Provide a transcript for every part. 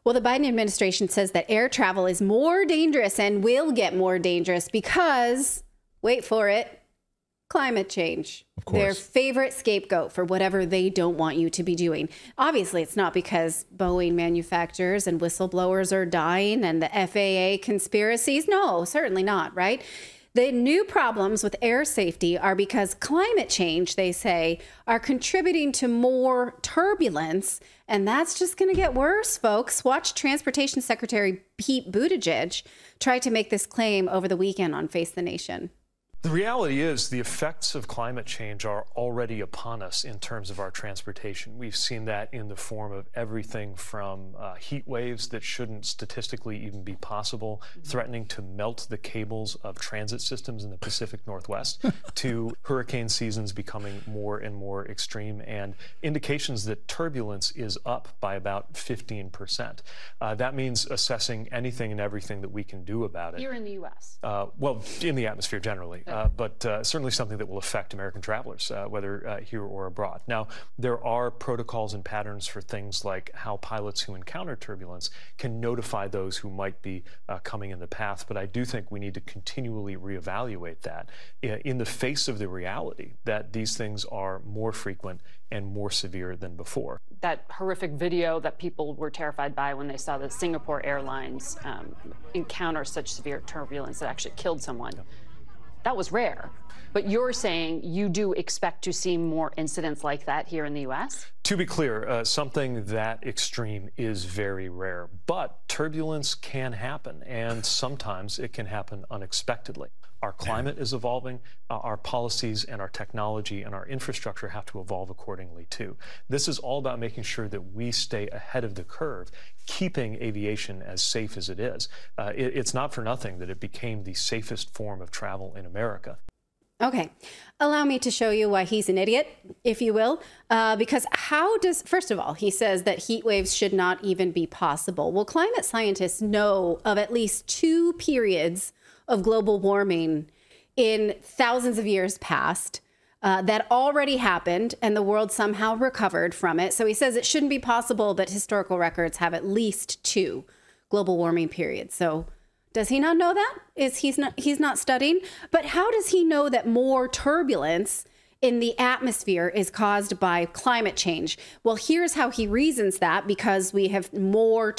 Well, the Biden administration says that air travel is more dangerous and will get more dangerous because, wait for it, climate change. Of course. Their favorite scapegoat for whatever they don't want you to be doing. Obviously, it's not because Boeing manufacturers and whistleblowers are dying and the FAA conspiracies. No, certainly not, right? The new problems with air safety are because climate change, they say, are contributing to more turbulence. And that's just going to get worse, folks. Watch Transportation Secretary Pete Buttigieg try to make this claim over the weekend on Face the Nation. The reality is the effects of climate change are already upon us in terms of our transportation. We've seen that in the form of everything from heat waves that shouldn't statistically even be possible, threatening to melt the cables of transit systems in the Pacific Northwest, to hurricane seasons becoming more and more extreme, and indications that turbulence is up by about 15%. That means assessing anything and everything that we can do about it. Here in the U.S.? Well, in the atmosphere generally. But certainly something that will affect American travelers, whether here or abroad. Now, there are protocols and patterns for things like how pilots who encounter turbulence can notify those who might be coming in the path. But I do think we need to continually reevaluate that in the face of the reality that these things are more frequent and more severe than before. That horrific video that people were terrified by when they saw the Singapore Airlines encounter such severe turbulence that actually killed someone. Yeah. That was rare. But you're saying you do expect to see more incidents like that here in the U.S.? To be clear, something that extreme is very rare. But turbulence can happen, and sometimes it can happen unexpectedly. Our climate is evolving, our policies and our technology and our infrastructure have to evolve accordingly too. This is all about making sure that we stay ahead of the curve, keeping aviation as safe as it is. It's not for nothing that it became the safest form of travel in America. Okay, allow me to show you why he's an idiot, if you will, because first of all, he says that heat waves should not even be possible. Well, climate scientists know of at least 2 periods of global warming in thousands of years past that already happened and the world somehow recovered from it. So he says it shouldn't be possible, but historical records have at least 2 global warming periods. So does he not know that? He's not studying? But how does he know that more turbulence in the atmosphere is caused by climate change? Well, here's how he reasons that, because we have more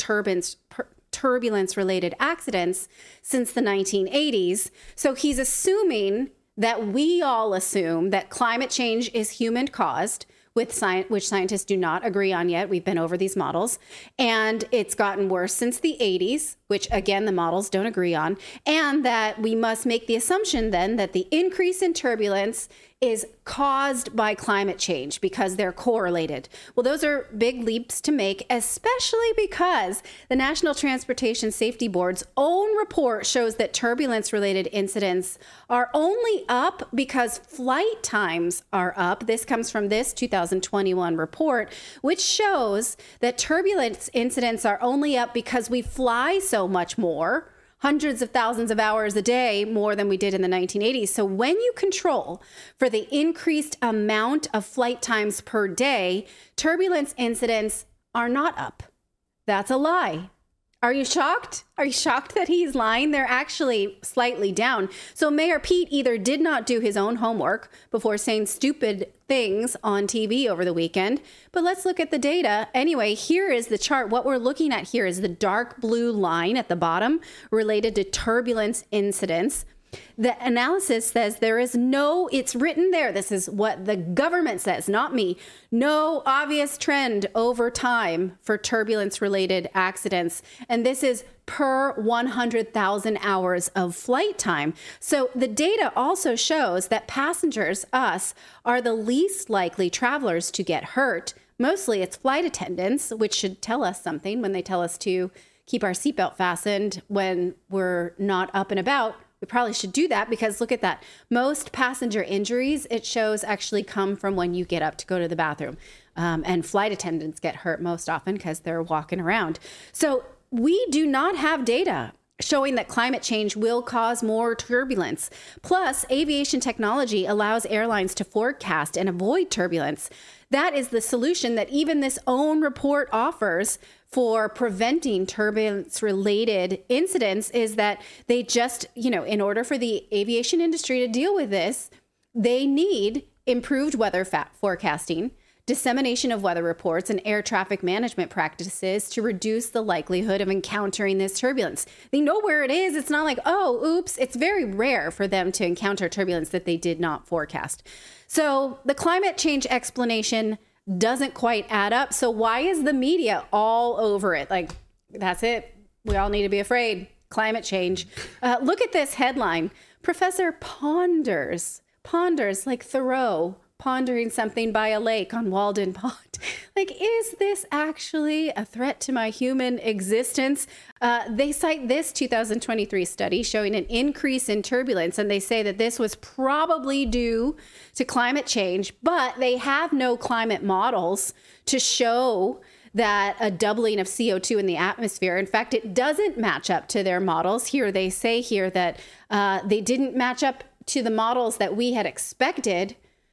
turbulence-related accidents since the 1980s. So he's assuming that we all assume that climate change is human-caused, which scientists do not agree on yet. We've been over these models. And it's gotten worse since the 80s, which, again, the models don't agree on. And that we must make the assumption, then, that the increase in turbulence is caused by climate change because they're correlated. Well, those are big leaps to make, especially because the National Transportation Safety Board's own report shows that turbulence-related incidents are only up because flight times are up. This comes from this 2021 report, which shows that turbulence incidents are only up because we fly so much more, hundreds of thousands of hours a day more than we did in the 1980s. So when you control for the increased amount of flight times per day, turbulence incidents are not up. That's a lie. Are you shocked? Are you shocked that he's lying? They're actually slightly down. So Mayor Pete either did not do his own homework before saying stupid things on TV over the weekend, but let's look at the data. Anyway, here is the chart. What we're looking at here is the dark blue line at the bottom related to turbulence incidents. The analysis says it's written there. This is what the government says, not me. No obvious trend over time for turbulence-related accidents. And this is per 100,000 hours of flight time. So the data also shows that passengers, us, are the least likely travelers to get hurt. Mostly it's flight attendants, which should tell us something when they tell us to keep our seatbelt fastened when we're not up and about. We probably should do that because look at that. Most passenger injuries, it shows, actually come from when you get up to go to the bathroom. And flight attendants get hurt most often because they're walking around. So we do not have data showing that climate change will cause more turbulence. Plus, aviation technology allows airlines to forecast and avoid turbulence. That is the solution that even this own report offers for preventing turbulence-related incidents, is that they just, in order for the aviation industry to deal with this, they need improved weather forecasting, dissemination of weather reports, and air traffic management practices to reduce the likelihood of encountering this turbulence. They know where it is. It's not like, oh, oops. It's very rare for them to encounter turbulence that they did not forecast. So the climate change explanation doesn't quite add up. So why is the media all over it? Like, that's it. We all need to be afraid. Climate change. Look at this headline. Professor ponders like Thoreau, pondering something by a lake on Walden Pond. Like, is this actually a threat to my human existence? They cite this 2023 study showing an increase in turbulence, and they say that this was probably due to climate change, but they have no climate models to show that a doubling of CO2 in the atmosphere. In fact, it doesn't match up to their models. Here, they say here that they didn't match up to the models that we had expected.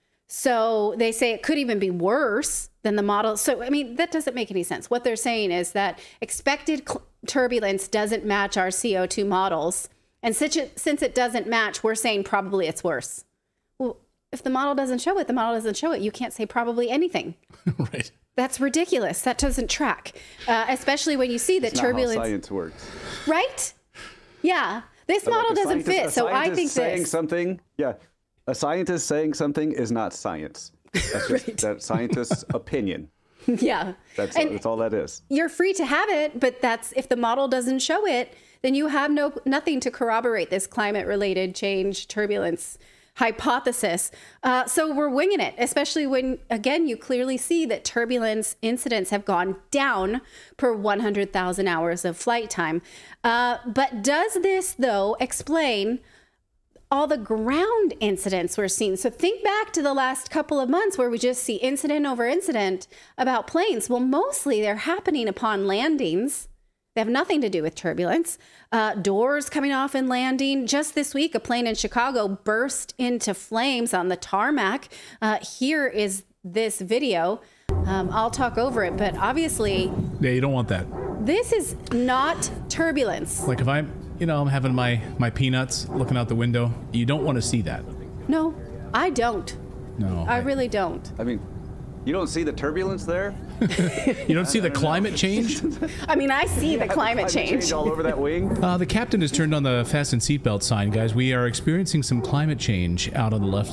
So they say it could even be worse than the model. So, I mean, that doesn't make any sense. What they're saying is that expected turbulence doesn't match our CO2 models. And since it doesn't match, we're saying probably it's worse. Well, if the model doesn't show it, the model doesn't show it. You can't say probably anything. Right. That's ridiculous. That doesn't track, especially when you see that turbulence. Not how science works. Right? Yeah. This model doesn't fit. So I think saying something, a scientist saying something is not science. That's just that scientist's opinion. Yeah. That's all that is. You're free to have it, but if the model doesn't show it, then you have nothing to corroborate this climate-related change turbulence hypothesis. So we're winging it, especially when, again, you clearly see that turbulence incidents have gone down per 100,000 hours of flight time. But does this, though, explain all the ground incidents we're seeing? So think back to the last couple of months where we just see incident over incident about planes. Well, mostly they're happening upon landings. They have nothing to do with turbulence. Doors coming off and landing. Just this week, a plane in Chicago burst into flames on the tarmac. Here is this video. I'll talk over it, but obviously... Yeah, you don't want that. This is not turbulence. Like if I'm having my peanuts looking out the window, you don't want to see that. No, I don't. No. I really don't. I mean, you don't see the turbulence there? You don't see the climate change? I mean, I see the climate change all over that wing. The captain has turned on the fasten seatbelt sign, guys. We are experiencing some climate change out on the left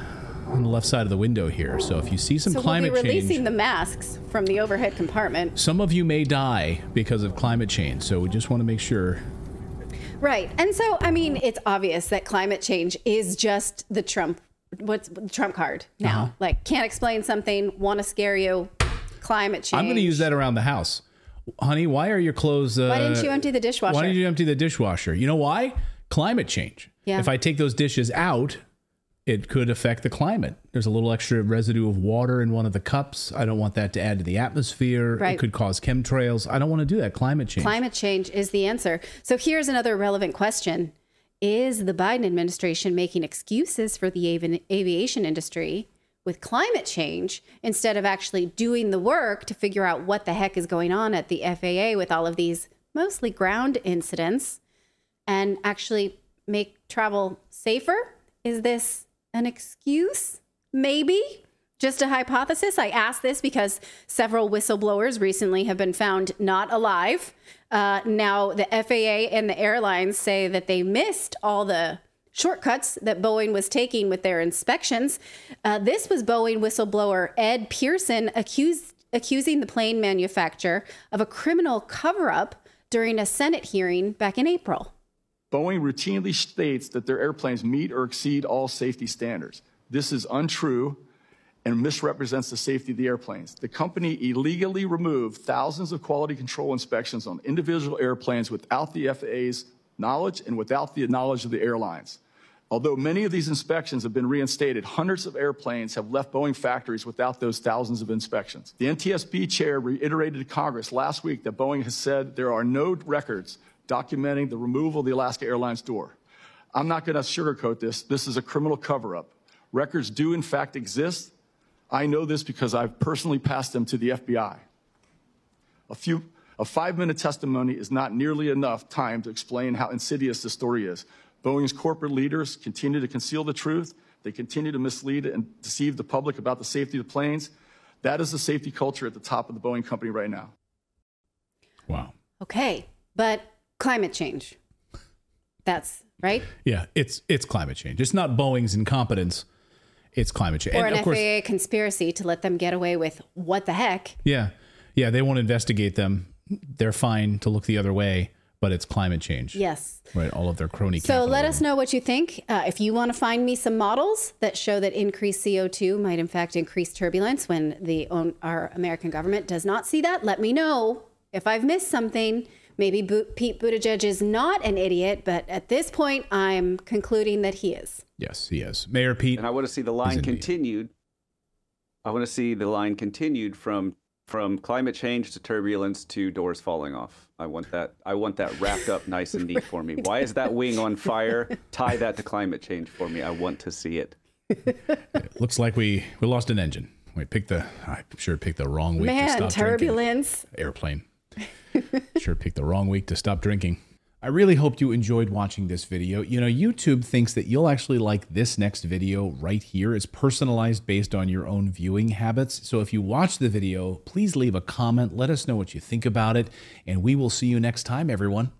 side of the window here. So if you see some climate we'll be change, releasing the masks from the overhead compartment. Some of you may die because of climate change. So we just want to make sure. Right. And so, I mean, it's obvious that climate change is just the Trump card now. Like, can't explain something, want to scare you, climate change. I'm going to use that around the house. Honey, why are your clothes... why didn't you empty the dishwasher? Why didn't you empty the dishwasher? You know why? Climate change. Yeah. If I take those dishes out, it could affect the climate. There's a little extra residue of water in one of the cups. I don't want that to add to the atmosphere. Right. It could cause chemtrails. I don't want to do that. Climate change. Climate change is the answer. So here's another relevant question. Is the Biden administration making excuses for the aviation industry with climate change instead of actually doing the work to figure out what the heck is going on at the FAA with all of these mostly ground incidents and actually make travel safer? Is this an excuse? Maybe. Just a hypothesis. I ask this because several whistleblowers recently have been found not alive. Now, the FAA and the airlines say that they missed all the shortcuts that Boeing was taking with their inspections. This was Boeing whistleblower Ed Pearson accusing the plane manufacturer of a criminal cover-up during a Senate hearing back in April. Boeing routinely states that their airplanes meet or exceed all safety standards. This is untrue and misrepresents the safety of the airplanes. The company illegally removed thousands of quality control inspections on individual airplanes without the FAA's knowledge and without the knowledge of the airlines. Although many of these inspections have been reinstated, hundreds of airplanes have left Boeing factories without those thousands of inspections. The NTSB chair reiterated to Congress last week that Boeing has said there are no records documenting the removal of the Alaska Airlines door. I'm not going to sugarcoat this. This is a criminal cover-up. Records do, in fact, exist. I know this because I've personally passed them to the FBI. A 5-minute testimony is not nearly enough time to explain how insidious this story is. Boeing's corporate leaders continue to conceal the truth. They continue to mislead and deceive the public about the safety of the planes. That is the safety culture at the top of the Boeing company right now. Wow. Okay, but climate change. That's right. Yeah, it's climate change. It's not Boeing's incompetence. It's climate change. Or and an of course, FAA conspiracy to let them get away with what the heck. Yeah. Yeah, they won't investigate them. They're fine to look the other way, but it's climate change. Yes. Right, all of their crony So let capitalism. us know what you think. If you want to find me some models that show that increased CO2 might in fact increase turbulence when our American government does not see that, let me know. If I've missed something, maybe Pete Buttigieg is not an idiot, but at this point, I'm concluding that he is. Yes, he is. Mayor Pete. And I want to see the line continued. I want to see the line continued from climate change to turbulence to doors falling off. I want that wrapped up nice and neat for me. Why is that wing on fire? Tie that to climate change for me. I want to see it. It looks like we lost an engine. I sure picked the wrong week to stop turbulence. Drinking. Airplane. Sure picked the wrong week to stop drinking. I really hope you enjoyed watching this video. You know, YouTube thinks that you'll actually like this next video right here. It's personalized based on your own viewing habits. So if you watch the video, please leave a comment. Let us know what you think about it. And we will see you next time, everyone.